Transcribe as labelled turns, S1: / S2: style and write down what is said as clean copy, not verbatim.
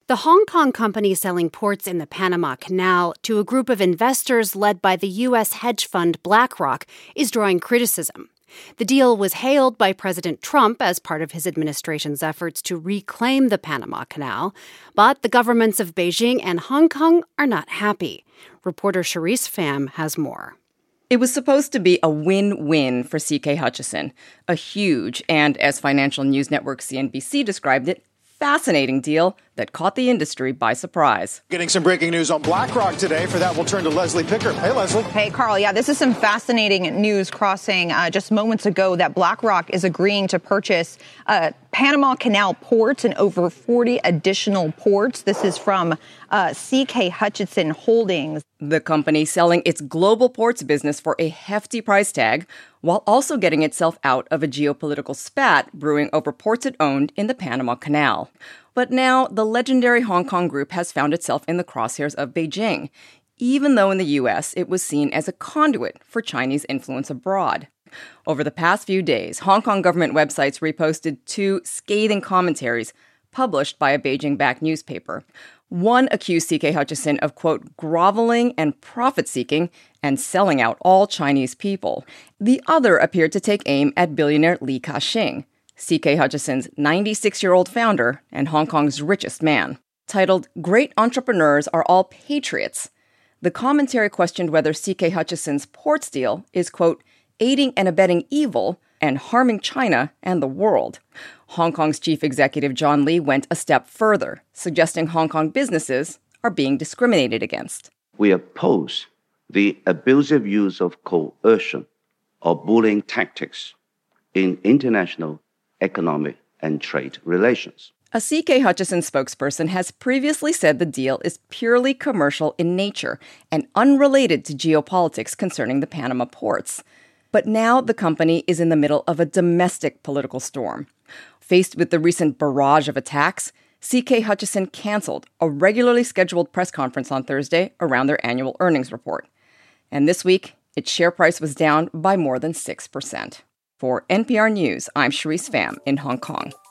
S1: The Hong Kong company selling ports in the Panama Canal to a group of investors led by the U.S. hedge fund BlackRock is drawing criticism. The deal was hailed by President Trump as part of his administration's efforts to reclaim the Panama Canal, but the governments of Beijing and Hong Kong are not happy. Reporter Charisse Pham has more.
S2: It was supposed to be a win-win for CK Hutchison, a huge and, as financial news network CNBC described it, fascinating deal that caught the industry by surprise.
S3: Getting some breaking news on BlackRock today. For that, we'll turn to Leslie Picker. Hey, Leslie.
S4: Hey, Carl. Yeah, this is some fascinating news crossing just moments ago that BlackRock is agreeing to purchase Panama Canal ports and over 40 additional ports. This is from CK Hutchison Holdings.
S2: The company selling its global ports business for a hefty price tag, while also getting itself out of a geopolitical spat brewing over ports it owned in the Panama Canal. But now, the legendary Hong Kong group has found itself in the crosshairs of Beijing, even though in the U.S. it was seen as a conduit for Chinese influence abroad. Over the past few days, Hong Kong government websites reposted 2 scathing commentaries published by a Beijing-backed newspaper. One accused CK Hutchison of, quote, groveling and profit-seeking and selling out all Chinese people. The other appeared to take aim at billionaire Li Ka-shing, CK Hutchison's 96-year-old founder and Hong Kong's richest man. Titled, Great Entrepreneurs Are All Patriots, the commentary questioned whether CK Hutchison's ports deal is, quote, aiding and abetting evil and harming China and the world. Hong Kong's chief executive John Lee went a step further, suggesting Hong Kong businesses are being discriminated against.
S5: We oppose the abusive use of coercion or bullying tactics in international economic and trade relations.
S2: A CK Hutchison spokesperson has previously said the deal is purely commercial in nature and unrelated to geopolitics concerning the Panama ports. But now the company is in the middle of a domestic political storm. Faced with the recent barrage of attacks, CK Hutchison canceled a regularly scheduled press conference on Thursday around their annual earnings report. And this week, its share price was down by more than 6%. For NPR News, I'm Charisse Pham in Hong Kong.